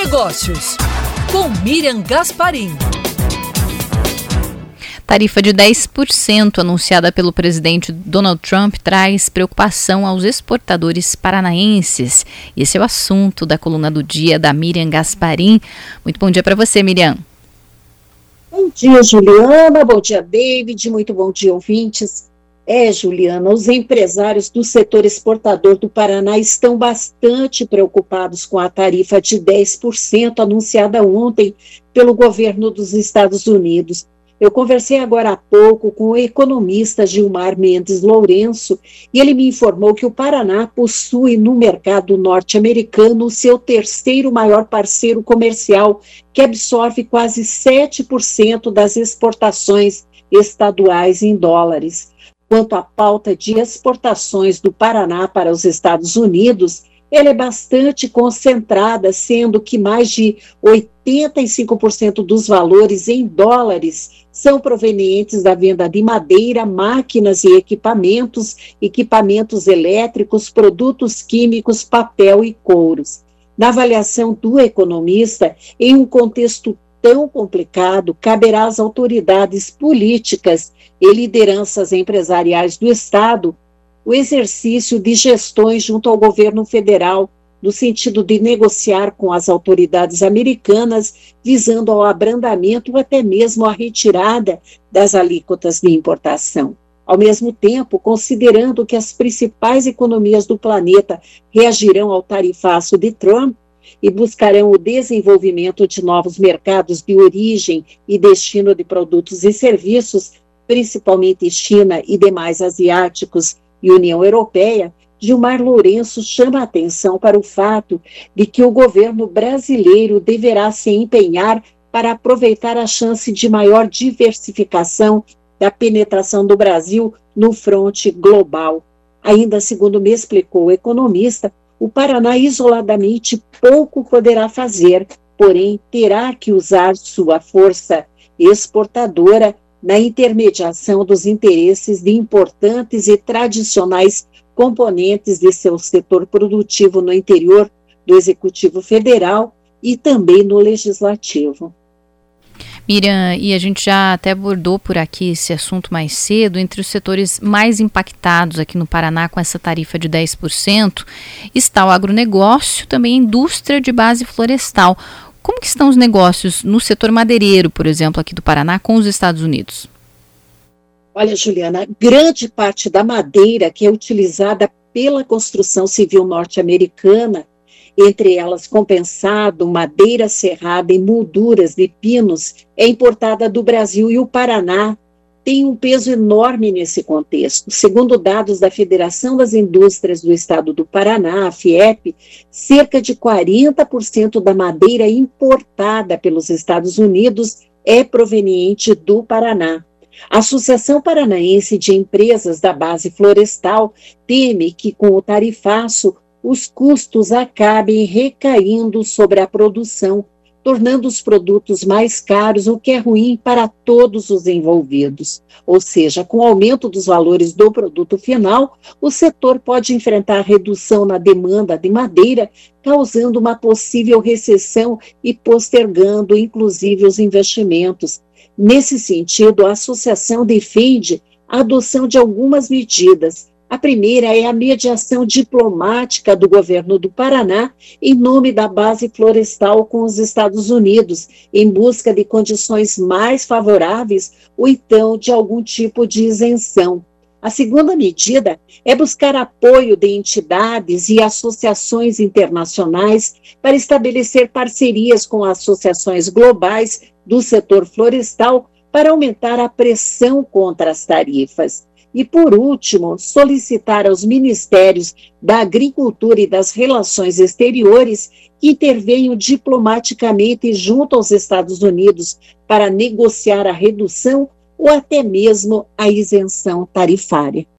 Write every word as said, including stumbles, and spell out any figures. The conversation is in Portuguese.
Agronegócios, com Miriam Gasparim. Tarifa de dez por cento anunciada pelo presidente Donald Trump traz preocupação aos exportadores paranaenses. Esse é o assunto da coluna do dia da Miriam Gasparim. Muito bom dia para você, Miriam. Bom dia, Juliana. Bom dia, David. Muito bom dia, ouvintes. É, Juliana, os empresários do setor exportador do Paraná estão bastante preocupados com a tarifa de dez por cento anunciada ontem pelo governo dos Estados Unidos. Eu conversei agora há pouco com o economista Gilmar Mendes Lourenço e ele me informou que o Paraná possui no mercado norte-americano o seu terceiro maior parceiro comercial, que absorve quase sete por cento das exportações estaduais em dólares. Quanto à pauta de exportações do Paraná para os Estados Unidos, ela é bastante concentrada, sendo que mais de oitenta e cinco por cento dos valores em dólares são provenientes da venda de madeira, máquinas e equipamentos, equipamentos elétricos, produtos químicos, papel e couros. Na avaliação do economista, em um contexto tão complicado, caberá às autoridades políticas e lideranças empresariais do Estado o exercício de gestões junto ao governo federal, no sentido de negociar com as autoridades americanas, visando ao abrandamento ou até mesmo a retirada das alíquotas de importação. Ao mesmo tempo, considerando que as principais economias do planeta reagirão ao tarifaço de Trump e buscarão o desenvolvimento de novos mercados de origem e destino de produtos e serviços, principalmente China e demais asiáticos e União Europeia, Gilmar Lourenço chama a atenção para o fato de que o governo brasileiro deverá se empenhar para aproveitar a chance de maior diversificação da penetração do Brasil no fronte global. Ainda segundo me explicou o economista, o Paraná isoladamente pouco poderá fazer, porém terá que usar sua força exportadora na intermediação dos interesses de importantes e tradicionais componentes de seu setor produtivo no interior do Executivo Federal e também no Legislativo. Miriam, e a gente já até abordou por aqui esse assunto mais cedo, entre os setores mais impactados aqui no Paraná com essa tarifa de dez por cento, está o agronegócio, também a indústria de base florestal. Como que estão os negócios no setor madeireiro, por exemplo, aqui do Paraná, com os Estados Unidos? Olha, Juliana, grande parte da madeira que é utilizada pela construção civil norte-americana, entre elas compensado, madeira serrada e molduras de pinos, é importada do Brasil, e o Paraná tem um peso enorme nesse contexto. Segundo dados da Federação das Indústrias do Estado do Paraná, a FIEP, cerca de quarenta por cento da madeira importada pelos Estados Unidos é proveniente do Paraná. A Associação Paranaense de Empresas da Base Florestal teme que, com o tarifaço, os custos acabem recaindo sobre a produção, tornando os produtos mais caros, o que é ruim para todos os envolvidos. Ou seja, com o aumento dos valores do produto final, o setor pode enfrentar redução na demanda de madeira, causando uma possível recessão e postergando, inclusive, os investimentos. Nesse sentido, a associação defende a adoção de algumas medidas. A primeira é a mediação diplomática do governo do Paraná em nome da base florestal com os Estados Unidos, em busca de condições mais favoráveis ou então de algum tipo de isenção. A segunda medida é buscar apoio de entidades e associações internacionais para estabelecer parcerias com associações globais do setor florestal para aumentar a pressão contra as tarifas. E, por último, solicitar aos Ministérios da Agricultura e das Relações Exteriores que intervenham diplomaticamente junto aos Estados Unidos para negociar a redução ou até mesmo a isenção tarifária.